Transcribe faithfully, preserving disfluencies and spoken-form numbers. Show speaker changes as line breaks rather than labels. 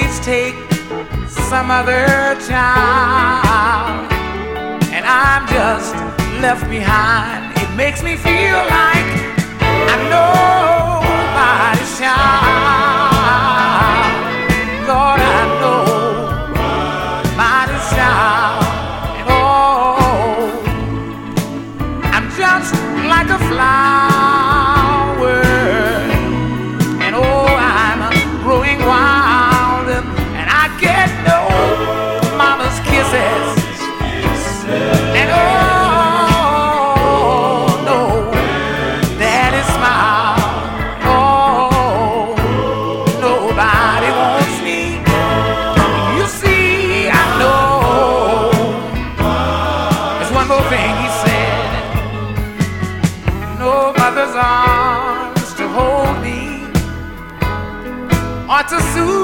always take some other child, and I'm just left behind. It makes me feel like I'm nobody's child. Lord, I know nobody's child. And oh, I'm just like a flower, and oh, I'm growing wild, and I get no mama's kisses, and oh, no daddy's smile. Oh, nobody wants me. You see, I know. There's one more thing he said. No mother's arms to hold me or to soothe